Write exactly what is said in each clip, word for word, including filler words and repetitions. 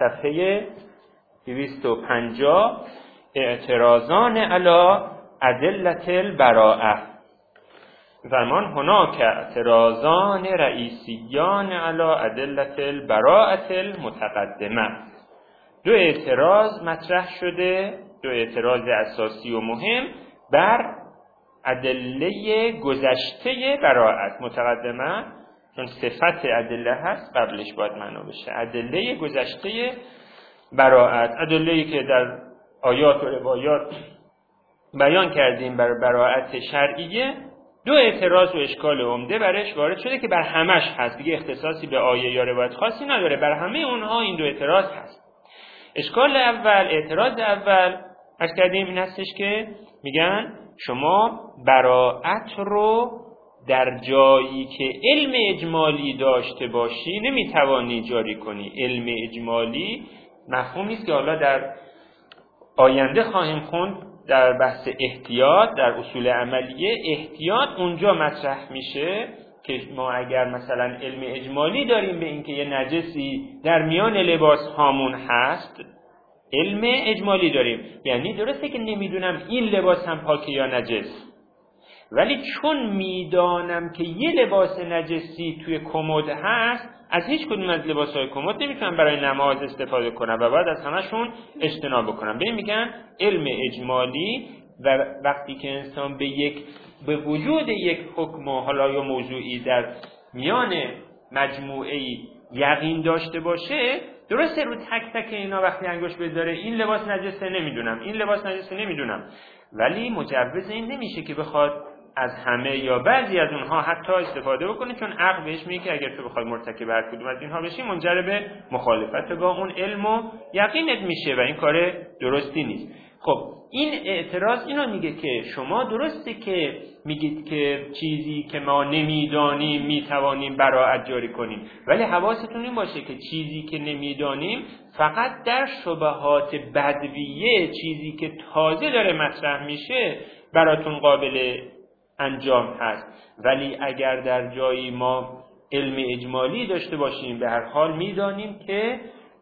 صفحه دویست و پنجاه اعتراضان علی ادلة البراءة. فرمان هناک اعتراضان رئیسیان علی ادلة البراءة المتقدمه. دو اعتراض مطرح شده، دو اعتراض اساسی و مهم بر ادله گذشته براءت. متقدمه چون صفت ادله هست قبلش باید معنا بشه. ادله گذشته براءت، ادله‌ای که در آیات و روایات بیان کردیم بر براءت شرعیه، دو اعتراض و اشکال عمده برش وارد شده که بر همش هست، دیگه اختصاصی به آیه یا روایت خاصی نداره، بر همه اونها این دو اعتراض هست. اشکال اول، اعتراض اول عرض کردیم این هستش که میگن شما براءت رو در جایی که علم اجمالی داشته باشی نمیتوانی جاری کنی. علم اجمالی مفهومی است که حالا در آینده خواهیم خوند در بحث احتیاط، در اصول عملیه احتیاط اونجا مطرح میشه که ما اگر مثلا علم اجمالی داریم به اینکه یه نجسی در میان لباس هامون هست، علم اجمالی داریم، یعنی درسته که نمیدونم این لباس هم پاکه یا نجس، ولی چون میدانم که یه لباس نجسی توی کمد هست، از هیچ کدوم از لباس‌های کمد نمیتونم برای نماز استفاده کنم و باید از همشون اجتناب بکنم. به این میگن علم اجمالی. و وقتی که انسان به یک به وجود یک حکم حالا یا موضوعی در میان مجموعه‌ای یقین داشته باشه، درسته رو تک تک اینا وقتی انگشت بذاره این لباس نجسه نمیدونم، این لباس نجسه نمیدونم، ولی مجوز این نمیشه که بخواد از همه یا بعضی از اونها حتی استفاده بکنه، چون عقل بهش میگه که اگر تو بخوای مرتکب هر کدوم از اینها بشی منجر به مخالفت با اون علم و یقینت میشه و این کار درستی نیست. خب این اعتراض اینو میگه که شما درسته که میگید که چیزی که ما نمیدانیم میتوانیم براءت جاری کنیم، ولی حواستون این باشه که چیزی که نمیدانیم فقط در شبهات بدویه، چیزی که تازه داره مطرح میشه براتون قابل انجام هست. ولی اگر در جایی ما علم اجمالی داشته باشیم، به هر حال میدانیم که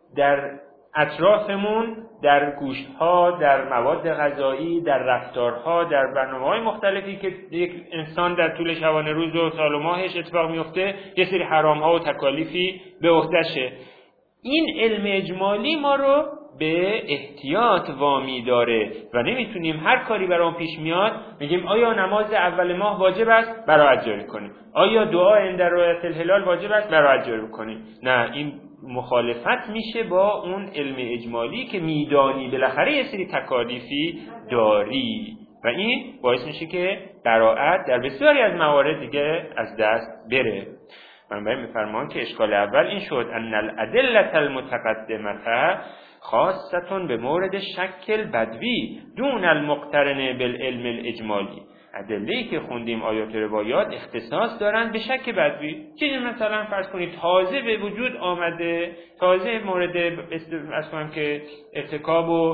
در اطرافمون، در گوشت‌ها، در مواد غذایی، در رفتارها، در برنامه‌های مختلفی که یک انسان در طول شبانه روز و سال و ماهش اتفاق میفته، یه سری حرام‌ها و تکالیفی به عهده‌شه. این علم اجمالی ما رو به احتیاط وامی داره و نمیتونیم هر کاری برام پیش میاد میگیم آیا نماز اول ماه واجب است براءت جاری کنیم، آیا دعا عند رؤیت الهلال واجب است براءت جاری کنیم. نه، این مخالفت میشه با اون علم اجمالی که میدانی بالاخره یه سری تکالیفی داری و این باعث میشه که براءت در بسیاری از موارد دیگه از دست بره. بنابراین میفرمان که اشکال اول این شد ان الادله المتقدمه خاصتون به مورد شکل بدوی دون المقترن بالعلم الاجمالی. ادله‌ای که خوندیم آیات روایات اختصاص دارن به شک بدوی. چیزی مثلا فرض کنید تازه به وجود آمده، تازه مورد از کنم که ارتکاب و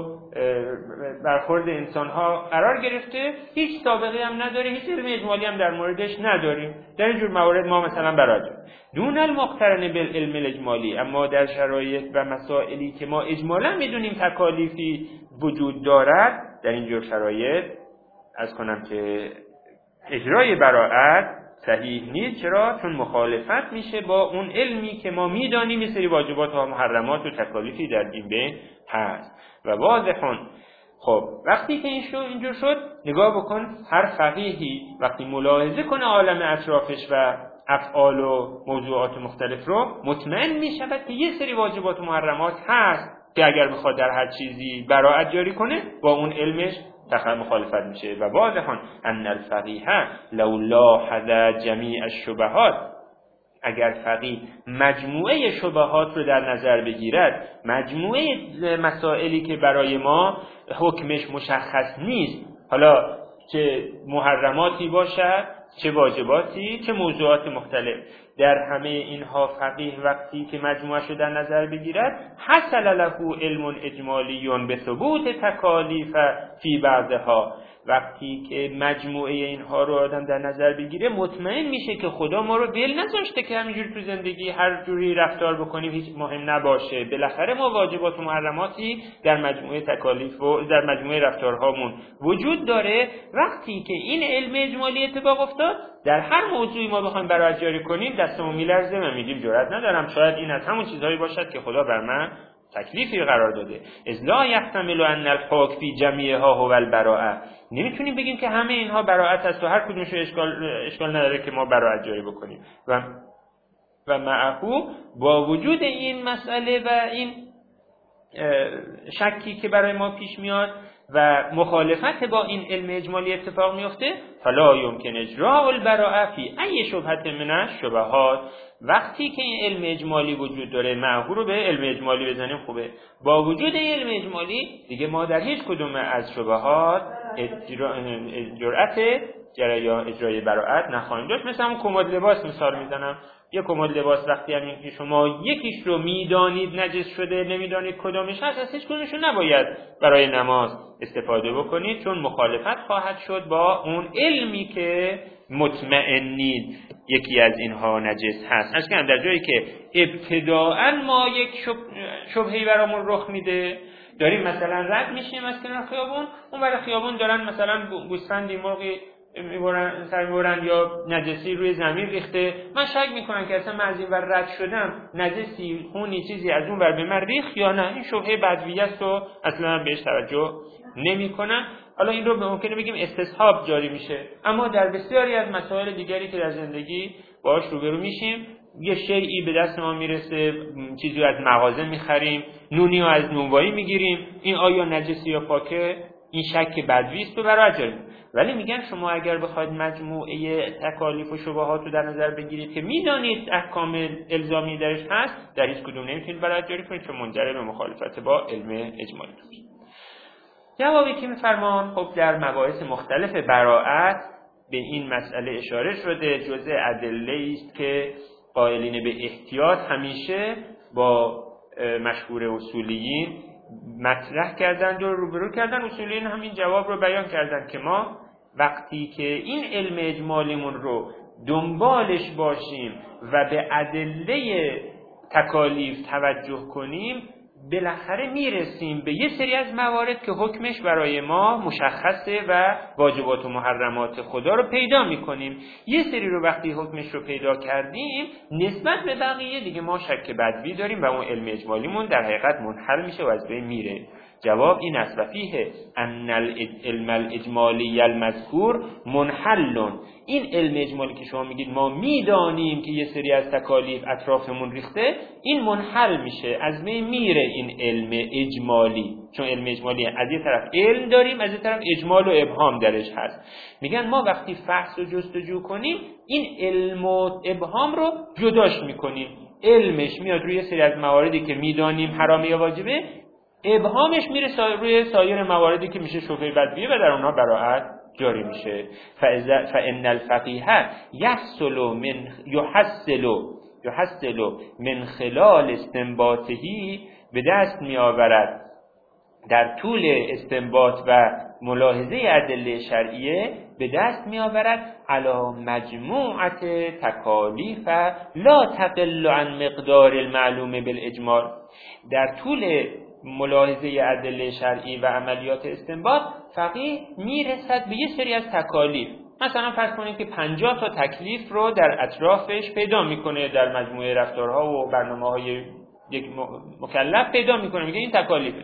برخورد انسان‌ها قرار گرفته، هیچ سابقه هم نداره، هیچ علم اجمالی هم در موردش نداریم. در این جور موارد ما مثلا برای دون المقترن بالعلم الاجمالی، اما در شرایط و مسائلی که ما اجمالا میدونیم تکالیفی وجود دارد، در این جور شرایط از کنم که اجرای براءت صحیح نیست. چرا؟ چون مخالفت میشه با اون علمی که ما میدانیم یه سری واجبات و محرمات و تکالیفی در این بین هست و واضحون. خب وقتی که این شو اینجور شد، نگاه بکن هر فقیهی وقتی ملاحظه کنه عالم اطرافش و افعال و موضوعات مختلف رو، مطمئن میشود که یه سری واجبات و محرمات هست که اگر بخواد در هر چیزی براءت جاری کنه با اون علمش تخم مخالفت میشه. و واضحون ان الفقیه لو لاحظ جمیع الشبهات، اگر فقیه مجموعه شبهات رو در نظر بگیرد، مجموعه مسائلی که برای ما حکمش مشخص نیست، حالا چه محرماتی باشد چه واجباتی چه موضوعات مختلف، در همه اینها فقیه وقتی که مجموعش رو در نظر بگیرد حصل له علم اجمالی به ثبوت تکالیف فی بعضها، وقتی که مجموعه اینها رو آدم در نظر بگیره مطمئن میشه که خدا ما رو ول نذاشته که همینجوری تو زندگی هر جوری رفتار بکنیم هیچ مهم نباشه. بالاخره ما واجبات و محرماتی در مجموعه تکالیف و در مجموعه رفتارهامون وجود داره. وقتی که این علم اجمالی اتفاق افتاد در هر موضوعی ما بخوایم برآت جاری کنیم دستمون میلرزه و میگیم جرئت ندارم، شاید این از همون چیزهایی باشد که خدا بر من تکلیفی قرار داده. اذ لا یحتمل ان الحکم فی جمیعها هو البراءه، نمیتونیم بگیم که همه اینها براءت است و هر کدومش اشکال اشکال نداره که ما براءت جاری بکنیم. و و معه با وجود این مسئله و این شکی که برای ما پیش میاد و مخالفت با این علم اجمالی اتفاق میفته، فلا یمکن اجراء البراءه فی ای شبهه من الشبهات، وقتی که این علم اجمالی وجود داره معه رو به علم اجمالی بزنیم خوبه، با وجود این علم اجمالی دیگه ما در هیچ کدوم از شبهات جرأت اجرای براءت نخواهیم داشت. مثلا اون کمد لباس مثال میزنم، یک کمد لباس وقتی همین که شما یکیش رو میدانید نجس شده نمیدانید کدامش هست، از هیچ کدومش رو نباید برای نماز استفاده بکنید، چون مخالفت خواهد شد با اون علمی که مطمئنید یکی از اینها نجس هست. اشکان در جایی که ابتداءً ما یک شبهه‌ای برامون رخ میده، داریم مثلا رد میشیم از کنار خیابون، اون برای خیابون دارن مثلا گوسفندی مرغی میبرن سر میبرن یا نجسی روی زمین ریخته، من شک میکنم که اصلا من از این ور رد شدم نجسی خونی چیزی از اون ور به من ریخت یا نه، این شبهه بدویه است و اصلا بهش توجه نمیکنم. حالا این رو ممکنه بگیم استصحاب جاری میشه، اما در بسیاری از مسائل دیگری که در زندگی باهاش روبرو میشیم، یه شیئی به دست ما میرسه، چیزی از مغازه میخریم، نونی رو از نونوایی میگیریم، این آیا نجسی یا پاکه، این شک بدوی است و براءت جاری. ولی میگن شما اگر بخواید مجموعه تکالیف و شبهات رو در نظر بگیرید که میدانید احکام الزامی درش هست، در هیچ کدوم نمیتونید براءت جاری کنید چون منجر به مخالفت با علم اجمالی میشه. جوابی که میفرمان خب در مباحث مختلف براءت به این مسئله اشاره شده، جزء ادله است که قائلین به احتیاط همیشه با مشهور اصولیین مطرح کردند و روبرو کردن. اصولیین همین جواب رو بیان کردن که ما وقتی که این علم اجمالیمون رو دنبالش باشیم و به ادله تکالیف توجه کنیم، بالاخره میرسیم به یه سری از موارد که حکمش برای ما مشخصه و واجبات و محرمات خدا رو پیدا میکنیم. یه سری رو وقتی حکمش رو پیدا کردیم نسبت به بقیه دیگه ما شک بدوی داریم و اون علم اجمالیمون در حقیقت منحل میشه و از بین میره. جواب این است و فیه ان العلم الاجمالی المذکور منحل، این علم اجمالی که شما میگید ما میدانیم که یه سری از تکالیف اطرافمون ریخته، این منحل میشه، از بین میره این علم اجمالی، چون علم اجمالی از یه طرف علم داریم از یه طرف اجمال و ابهام درش هست. میگن ما وقتی فحص و جستجو کنیم این علم و ابهام رو جداش میکنیم، علمش میاد روی سری از مواردی که میدانیم حرامه یا واجبه، ابهامش میره سا... روی سایر مواردی که میشه شبهه بدویه و در اونها براءت جاری میشه. فإن الفقیه یحصل من یحصل یحصل من خلال استنباطه، به دست میآورد در طول استنباط و ملاحظه ادله شرعیه به دست میآورد علی مجموعه تکالیف لا تقل عن مقدار المعلوم بالاجمال، در طول ملاحظه ادله شرعی و عملیات استنباط فقیه میرسد به یه سری از تکالیف. مثلا فرض کنید که پنجاه تا تکلیف رو در اطرافش پیدا میکنه، در مجموعه رفتارها و برنامه‌های یک مکلف پیدا میکنه، میگه این تکالیفه.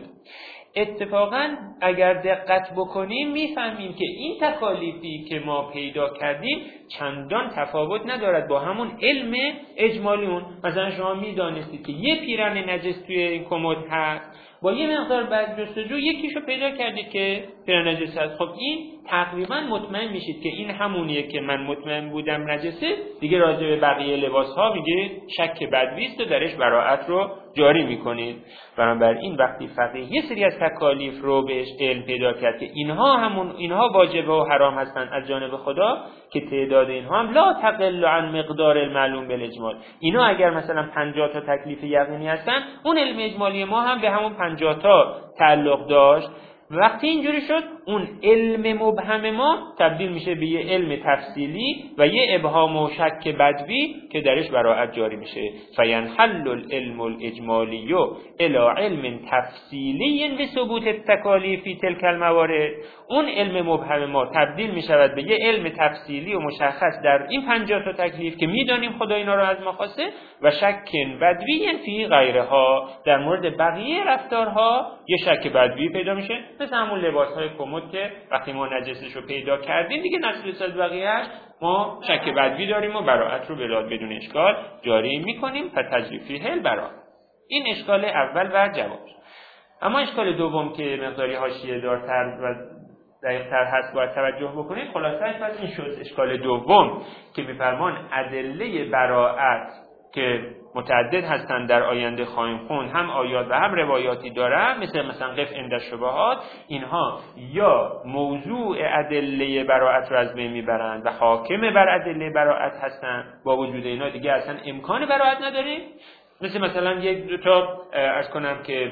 اتفاقا اگر دقت بکنیم میفهمیم که این تکالیفی که ما پیدا کردیم چندان تفاوت ندارد با همون علم اجمالیمون. مثلا شما میدانستید که یه پیرن نجس توی این کمد هست، با یه مقدار بعد جستجو یکیشو پیدا کردید که پیرن نجس هست، خب این تقریبا مطمئن میشید که این همونیه که من مطمئن بودم نجسه، دیگه راجع به بقیه لباس‌ها میگه شک بدوی است و درش براءت رو جاری میکنید. بنابراین وقتی فقیه یه سری از تکالیف رو بهش علم پیدا کرد که اینها همون اینها واجب و حرام هستند از جانب خدا، که تعداد اینها هم لا تقل عن مقدار المعلوم بالاجمال. اینا اگر مثلا پنجاه تا تکلیف یقینی هستن، اون علم اجمالی ما هم به همون پنجاه تا تعلق داشت. وقتی اینجوری شد، اون علم مبهم ما تبدیل میشه به یه علم تفصیلی و یه ابهام و شک بدوی که درش براءت جاری میشه. فینحل العلم الاجمالی الی علم تفصیلی به ثبوت التکالیف فی تلک الموارد. اون علم مبهم ما تبدیل میشود به یه علم تفصیلی و مشخص در این پنجاه تا تکلیف که میدانیم خدا اینا رو از ما خواسته، و شک بدوی فی غیرها، در مورد بقیه رفتارها یه شک بدوی پیدا میشه، مثل همون لباس‌های کمد که وقتی ما نجسش رو پیدا کردیم دیگه نسل از بقیه‌اش ما شک بدوی داریم و براءت رو بلاد بدون اشکال جاری می‌کنیم. فتجریفی هل براءت. این اشکال اول و جواب. اما اشکال دوم که مقداری حاشیه دارتر و دقیق‌تر هست باید توجه بکنید. خلاصه‌اش پس این شد اشکال دوم که می‌فرمان ادله براءت که متعدد هستند در آینده خواهیم خوند، هم آیات و هم روایاتی دارن، مثل مثلا قف عند الشبهات، اینها یا موضوع ادله براءت رو از بین میبرند و حاکم بر ادله براءت هستند، با وجود اینا دیگه اصلا امکان براءت نداره. مثل مثلا یک دو تا عرض کنم که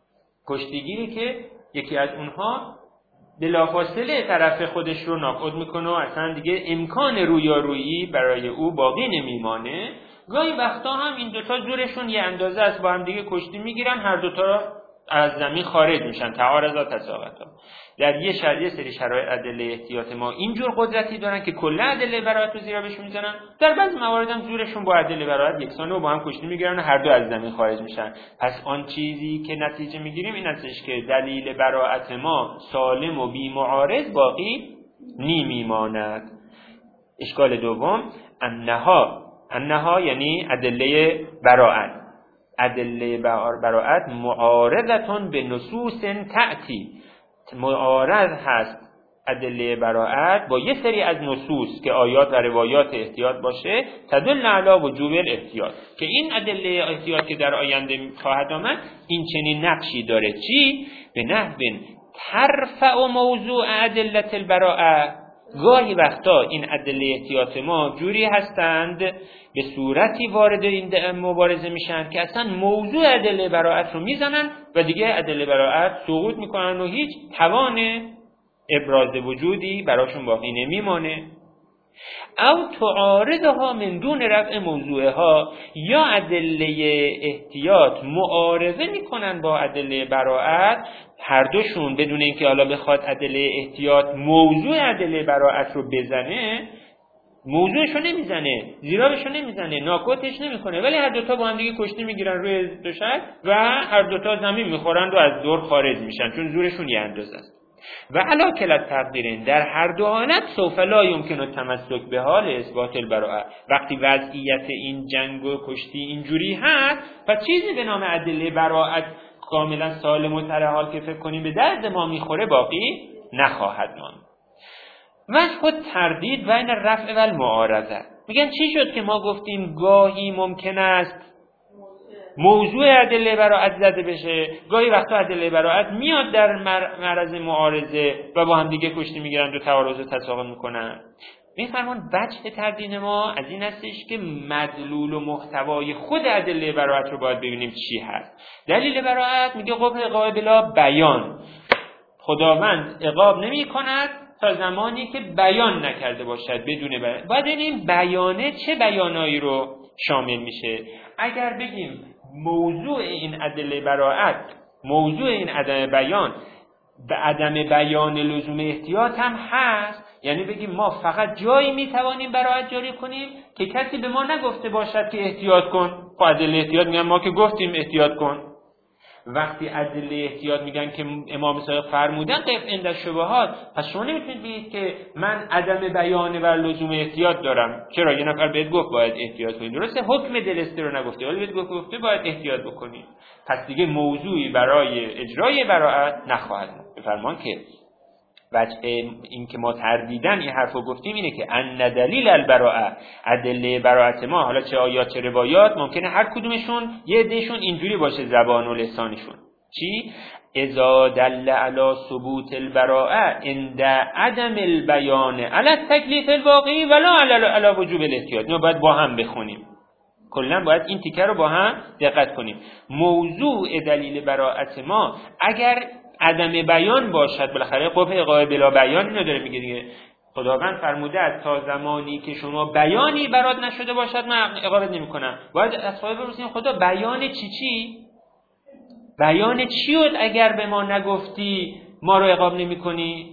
کشتیگیری که یکی از اونها بلافاصله طرف خودش رو ناکود میکنه و اصلا دیگه امکان رویارویی برای او باقی نمیمانه. گاهی وقتا هم این دوتا زورشون یه اندازه است، با هم دیگه کشتی میگیرن، هر دوتا از زمین خارج میشن، تعارضا تساقطا. در یه شرایط یه سری شرایط ادله احتیاط ما اینجور قدرتی دارن که کلا ادله براءت رو زیرا بهشون میزنن. در بعضی موارد هم زورشون با ادله براءت یکسانه و با هم کشتی میگیرن و هر دو از زمین خارج میشن. پس آن چیزی که نتیجه میگیریم این هستش که دلیل براءت ما سالم و بی معارض باقی نمیماند. اشکال دوم انها انها یعنی ادله براءت. ادله براءت معارضتون به نصوص تأتی، معارض هست ادله براءت با یه سری از نصوص که آیات و روایات احتیاط باشه، تدل علی وجوب الاحتیاط، که این ادله احتیاط که در آینده خواهد آمد این چنین نقشی داره. چی؟ به نحو ترفع موضوع ادله البراءه. گاهی وقتا این ادله احتیاط ما جوری هستند به صورتی وارد این مبارزه میشن که اصلا موضوع ادله براءت رو میزنن و دیگه ادله براءت سقوط میکنن و هیچ توان ابراز وجودی براشون باقی نمیمانه. او تعارضها من دون رفع موضوعها، یا ادله احتیاط معارضه میکنن با ادله براءت، هر دوشون بدون اینکه حالا بخواد ادله احتیاط موضوع ادله براءت رو بزنه، موضوعشو نمیزنه، زیرابشو نمیزنه، ناکوتش نمیکنه، ولی هر دوتا با هم دیگه کشتی میگیرن روی دوشک و هر دوتا زمین میخورند و از دور خارج میشن، چون زورشون یه اندازه است. و علا کلت تقدیرین، در هر دو حالت سوف لا یمکن التمسک به حال اثبات البراءه. وقتی وضعیت این جنگ و کشتی اینجوری هست، پس چیزی به نام ادله براءت کاملا سالم و تر حال که فکر کنیم به درد ما میخوره باقی نخواهد ماند. وجه تردید بین رفع و المعارضه. میگن چی شد که ما گفتیم گاهی ممکن است موضوع ادله براءت زده بشه، گاهی وقتا ادله براءت میاد در معرض معارضه و با هم دیگه کشتی میگیرن و تعارض و تساقط میکنن. میفرمان وجه تردید ما از این هستش که مدلول و محتوای خود ادله براءت رو باید ببینیم چی هست. دلیل براءت میگه قبل عقاب بلا بیان، خداوند عقاب نمی کند تا زمانی که بیان نکرده باشد، بدون بیان. باید ببینیم بیانه چه بیانایی رو شامل میشه. اگر بگیم موضوع این ادله براءت، موضوع این عدم بیان به عدم بیان لزوم احتیاط هم هست، یعنی بگیم ما فقط جایی میتوانیم براءت جاری کنیم که کسی به ما نگفته باشد که احتیاط کن. خب ادله احتیاط میگن ما که گفتیم احتیاط کن. وقتی ادله احتیاط میگن که امام صادق فرمودن قف عند الشبهات، پس شما نمیتونید بگید که من عدم بیان و لزوم احتیاط دارم. چرا؟ یه نفر بهت گفت باید احتیاط کنید، درسته حکم دلسته رو نگفته ولی بهت گفت گفته باید احتیاط بکنید، پس دیگه موضوعی برای اجرای براءت نخواهد بود. بفرمان که وجه این که ما تردیدن این حرفو گفتیم اینه که ان دلیل البراءه، ادله براءت ما، حالا چه آیات چه روایات، ممکنه هر کدومشون یه عدهشون اینجوری باشه زبان و لسانشون. چی؟ اذا دل علی ثبوت البراءه عند عدم البیان علی التکلیف الواقعی ولا علی علی وجوب الاحتیاط. اینو باید با هم بخونیم. کلا باید این تیکه رو با هم دقت کنیم. موضوع دلیل براءت ما اگر عدم بیان باشد، بالاخره قبح اقامه بلا بیان اینو داره میگه دیگه. خداوند فرموده از تا زمانی که شما بیانی برات نشده باشد من اقامت نمی‌کنم. باید از خدا بپرسیم خدا بیان چی چی؟ بیان چی بود اگر به ما نگفتی ما رو عقاب نمی‌کنی؟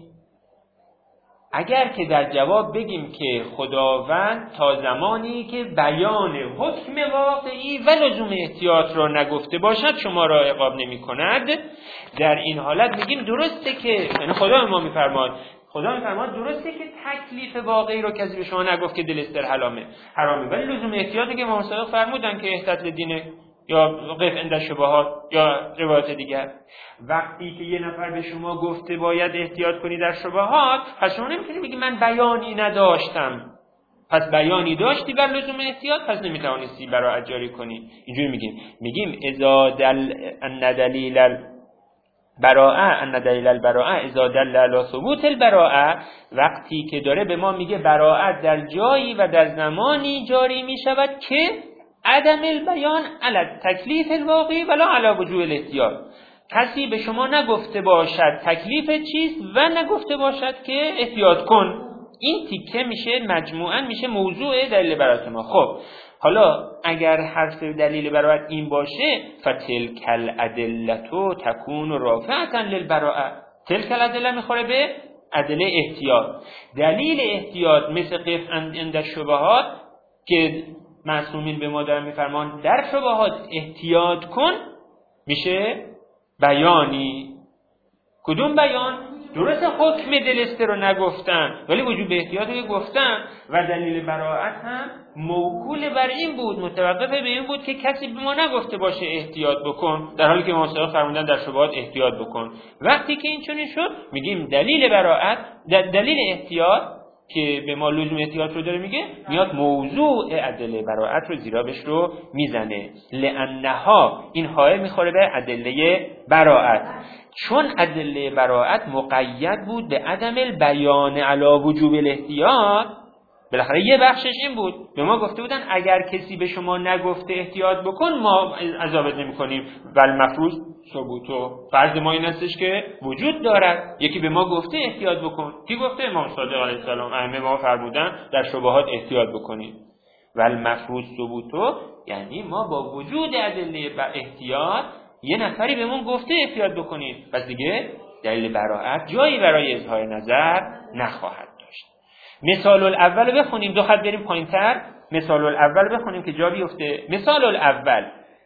اگر که در جواب بگیم که خداوند تا زمانی که بیان حکم واقعی و لزوم احتیاط را نگفته باشد شما را عقاب نمی‌کند، در این حالت میگیم درسته که یعنی خدا ما می‌فرماد خدا می‌فرماد درسته که تکلیف واقعی رو کسی به شما نگفت که دل استر حرامه حرامه ولی لزوم احتیاطی که محصول فرمودن که احتیاط دینه یا قف عند شبهات یا روایت دیگر. وقتی که یه نفر به شما گفته باید احتیاط کنی در شبهات، پس شما نمیتونی بگی من بیانی نداشتم، پس بیانی داشتی بر لزوم احتیاط پس نمیتوانستی برای جاری کنی. اینجوری میگیم میگیم اذا دل ان دلیل براءه ان دلیل البراءه اذا دل علی ثبوت البراءه، وقتی که داره به ما میگه براءت در جایی و در زمانی جاری میشود که عدم البیان علی التکلیف الواقعی ولا علی وجوب الاحتیاط، کسی به شما نگفته باشد تکلیف چیست و نگفته باشد که احتیاط کن. این تیکه میشه مجموعاً میشه موضوع دلیل براءت ما. خب حالا اگر حرف دلیل براءت این باشه فتلک الادله تکون رافعه للبراءه، تلک الادله میخوره به ادله احتیاط. دلیل احتیاط مثل قف عند الشبهات که معصومین به ما دارن میفرمان در شبهات احتیاط کن، میشه بیانی. کدوم بیان؟ درست حکم دلسته رو نگفتن ولی وجوب احتیاط رو گفتن و دلیل براءت هم موکول بر این بود، متوقف به این بود که کسی به ما نگفته باشه احتیاط بکن، در حالی که مصدق فرمودن در شبهات احتیاط بکن. وقتی که این چنین شد میگیم دلیل براءت دلیل احتیاط که به ما لزوم احتیاط رو داره میگه میاد موضوع ادله براءت رو زیرابش رو میزنه. لانها این های میخوره به ادله براءت، چون ادله براءت مقید بود به عدم البیان علی وجوب الاحتیاط. بالاخره یه بخشش این بود به ما گفته بودن اگر کسی به شما نگفته احتیاط بکن ما عذابت نمی کنیم ول مفروض ثبوتو، فرض ما این هستش که وجود دارد یکی به ما گفته احتیاط بکن. کی گفته؟ امام صادق علیه السلام. ائمه ما فرمودن در شبهات احتیاط بکنید. ول مفروض ثبوتو یعنی ما با وجود ادله احتیاط یه نفری بهمون گفته احتیاط بکنید، پس دیگه دلیل براءت جایی برای اظهار نظر نخواهد داشت. مثال الاول بخونیم، دو خط بریم پایین‌تر. مثال الاول بخونیم که جا بیفته. مثال الاول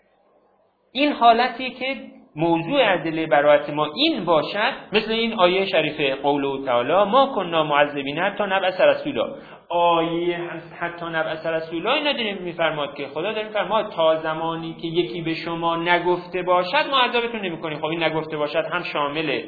این حالتی که موضوع ادله براءت ما این باشد، مثل این آیه شریفه قوله تعالی ما کننا معذبین حتی نبعث رسولا. آیه حتی نبعث رسولا اینا داریم میفرماد که خدا داره میفرماد تا زمانی که یکی به شما نگفته باشد ما عذابتون نمی‌کنیم. خب این نگفته باشد هم شامل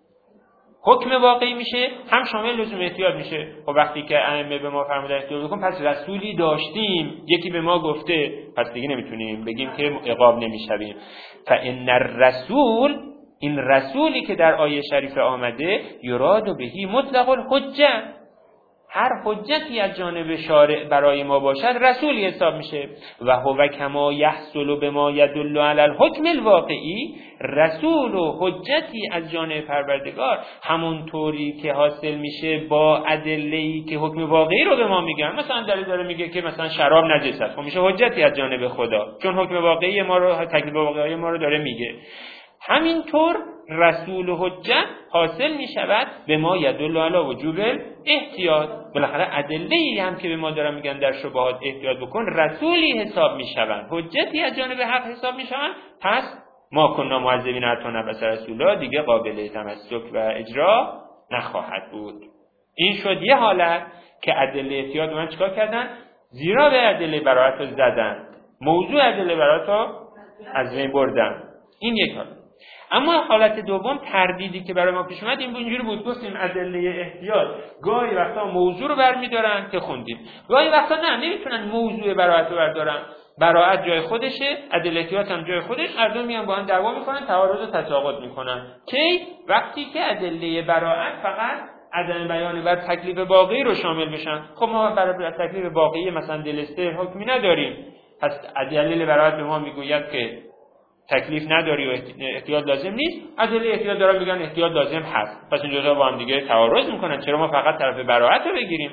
حکم واقعی میشه هم شامل لزوم احتیاط میشه. خب وقتی که ائمه به ما فرمودن احتیاط بکن پس رسولی داشتیم یکی به ما گفته، پس دیگه نمیتونیم بگیم که عقاب نمیشویم. فان الرسول، این رسولی که در آیه شریفه آمده یراد بهی مطلق الحجه، هر حجتی از جانب شارع برای ما باشد رسولی حساب میشه. و هو کما یحصل بما یدل علی الحکم الواقعی، رسول و حجتی از جانب پروردگار همون طوری که حاصل میشه با ادله‌ای که حکم واقعی رو به ما میگن. مثلا دلیل داره میگه که مثلا شراب نجس است، خب میشه حجتی از جانب خدا چون حکم واقعی ما رو تکلیف واقعی ما رو داره میگه. همینطور رسول و حجت حاصل می شود به ما یدل علی وجوب احتیاط. بالاخره ادله‌ای هم که به ما دارن میگن در شبهات احتیاط بکن رسولی حساب می شوند، حجتی از جانب حق حساب می شوند. پس ما کننا معذبین حتی نبعث رسولا دیگه قابل تمسک و اجرا نخواهد بود. این شد یه حالت که ادله احتیاط من چیکار کردن؟ زیرا به ادله براءت رو زدن، موضوع ادله براءت رو از بین بردن. این یک حالت. اما حالت دوم تردیدی که برای ما پیش اومد این اینجوری بود، گفتیم ادله احتیاط گاهی وقتا موضوع رو برمی‌دارن که خوندیم، گاهی وقتا نه نمیتونن موضوع براءت رو بردارن. براءت جای خودشه، ادله احتیاط هم جای خودش، هر دو میان با هم دعوا میکنن، تعارض و تساقط میکنن. کی؟ وقتی که ادله براءت فقط عدم بیان بر تکلیف باقی رو شامل بشن. خب ما برای تکلیف باقی مثلا دلستر حکمی نداریم، پس ادله براءت به ما میگوید که تکلیف نداری و احتیاط لازم نیست، ادله احتیاط دارن میگن احتیاط لازم هست، پس این جزا با هم دیگه تعارض میکنن. چرا ما فقط طرف براءت رو بگیریم؟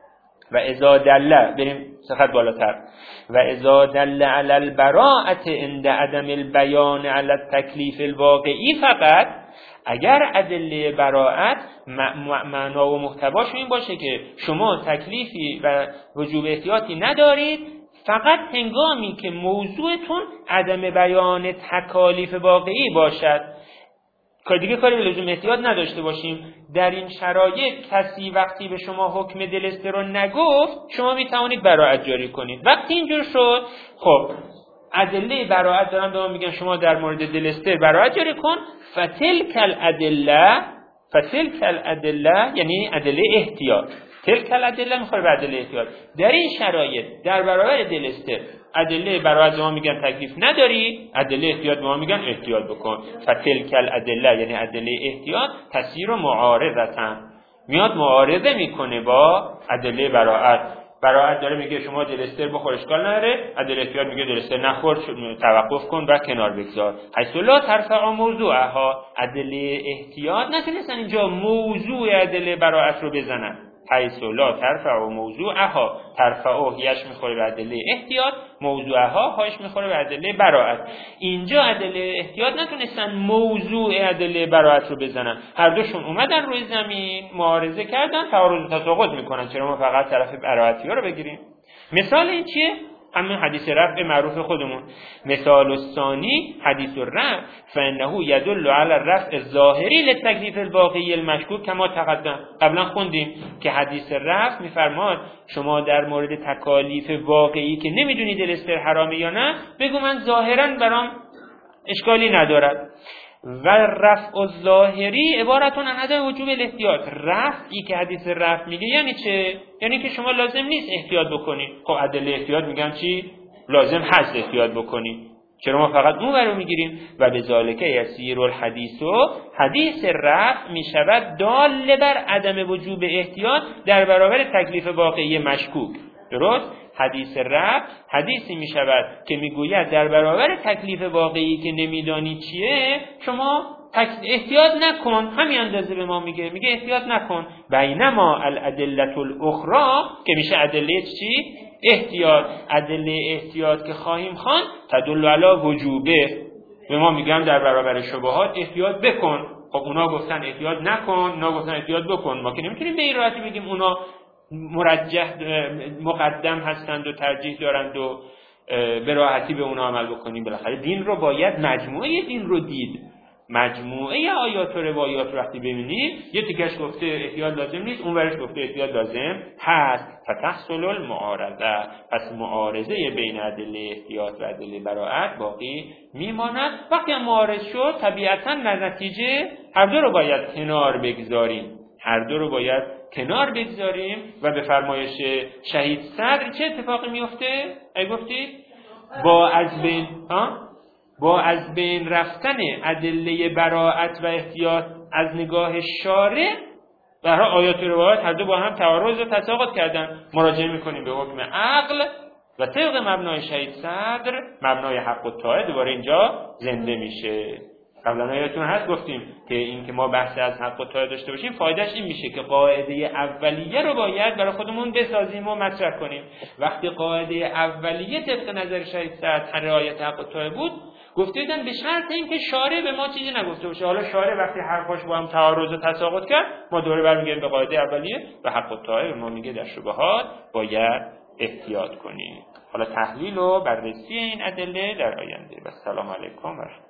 و اذا دل، بریم سخت بالاتر، و اذا دل علی البراءت عند عدم البیان علی التکلیف الواقعی، فقط اگر ادله براءت معنا و محتواش این باشه که شما تکلیفی و وجوب احتیاطی ندارید، فقط هنگامی که موضوعتون عدم بیان تکالیف واقعی باشد، که دیگه کاری به لزوم احتیاط نداشته باشیم. در این شرایط کسی وقتی به شما حکم دلستر رو نگفت، شما می توانید براءت جاری کنید. وقتی اینجور شد، خب ادله براءت دارن به ما میگن شما در مورد دلستر براءت جاری کن، فتلک الادله، فتلک الادله یعنی ادله احتیاط، تلک الادله میخوره به ادله احتیاط. در این شرایط در برابر دلستر ادله براءت ما میگن تکلیف نداری، ادله احتیاط ما میگن احتیاط بکن. فتلک الادله یعنی ادله احتیاط تسیر و معارضتن، میاد معارضه میکنه با ادله براءت. براءت داره میگه شما دلستر بخور اشکال نداره، ادله احتیاط میگه دلستر نخور، توقف کن و کنار بگذار. حیث لا ترفع موضوعها، ادله احتیاط نتونستن اینجا موضوع ادله براءت رو بزنن. حیث لا ترفع موضوعها، ترفع هیش میخوره به ادله احتیاط، موضوعها هایش میخوره به ادله براءت. اینجا ادله احتیاط نتونستن موضوع ادله براءت رو بزنن، هر دوشون اومدن روی زمین معارضه کردن، تعارض و تساقط میکنن. چرا ما فقط طرف براءتی ها رو بگیریم؟ مثال این چیه؟ همین حدیث رفع معروف خودمون. مثال الثانی حدیث الرفع، فانه يدل على الرفع الظاهری للتکلیف الواقعی المشکوک کما تقدم. قبلا خوندیم که حدیث رفع میفرماد شما در مورد تکالیف واقعی که نمیدونی دلستر حرامه یا نه، بگو من ظاهرا برام اشکالی ندارد. و رفع الظاهری عبارتون عن عدم وجوب الاحتیاط. رفعی که حدیث رفع میگه یعنی چه؟ یعنی که شما لازم نیست احتیاط بکنی. خب ادله احتیاط میگن چی؟ لازم هست احتیاط بکنی. چرا ما فقط اون رو میگیریم؟ و بذالک یسیر الحدیث، حدیث رفع میشود دال بر عدم وجوب احتیاط در برابر تکلیف واقعی مشکوک. درست؟ حدیث رفع حدیثی می شود که می گوید در برابر تکلیف واقعی که نمیدانی چیه، شما احتیاط نکن. همین اندازه به ما میگه، میگه احتیاط نکن. بینما الادله الاخرى که میشه ادله چی؟ احتیاط. ادله احتیاط که خواهیم خوان تدل علی وجوبه، به ما میگن در برابر شبهات احتیاط بکن. خب اونا گفتن احتیاط نکن، اونا گفتن احتیاط بکن. ما که نمیتونیم به این راحتی بگیم اونا مرجح مقدم هستند و ترجیح دارند و به راحتی به اونا عمل بکنیم. بالاخره دین رو باید مجموعه دین رو دید، مجموعه آیات و روایات رو وقتی ببینید، یه تیکش گفته احتیاط لازم نیست، اون ورش گفته احتیاط لازم هست، فتحصل المعارضه. پس معارضه بین ادله احتیاط و ادله براءت باقی میماند. وقتی هم معارض شد طبیعتاً در نتیجه هر دو رو باید کنار بگذاریم، هر دو رو باید کنار بگذاریم و به فرمایش شهید صدر چه اتفاقی میفته؟ ای گفتید با از بین ها با از بین رفتن ادله براءت و احتیاط از نگاه شارع، برای آیات و روایات هر دو با هم تعارض و تساقط کردن، مراجعه میکنیم به حکم عقل و طبق مبنای شهید صدر مبنای حق الطاعه دوباره اینجا زنده میشه. قبلا یادتون هست گفتیم که این که ما بحث از حق الطاعه داشته باشیم فایدهش این میشه که قاعده اولیه رو باید برای خودمون بسازیم و مطرح کنیم. وقتی قاعده اولیه طبق نظر شهید صدر رعایت حق الطاعه بود، گفته بودن به شرط اینکه شارع به ما چیزی نگفته باشه. حالا شارع وقتی حرفاش با هم تعارض و تساقط کرد، ما دوباره برمیگردیم به قاعده اولیه و حق الطاعه ما میگه در شبهات باید احتیاط کنیم. حالا تحلیل و بررسی این ادله در آینده. و السلام علیکم و رحمت الله.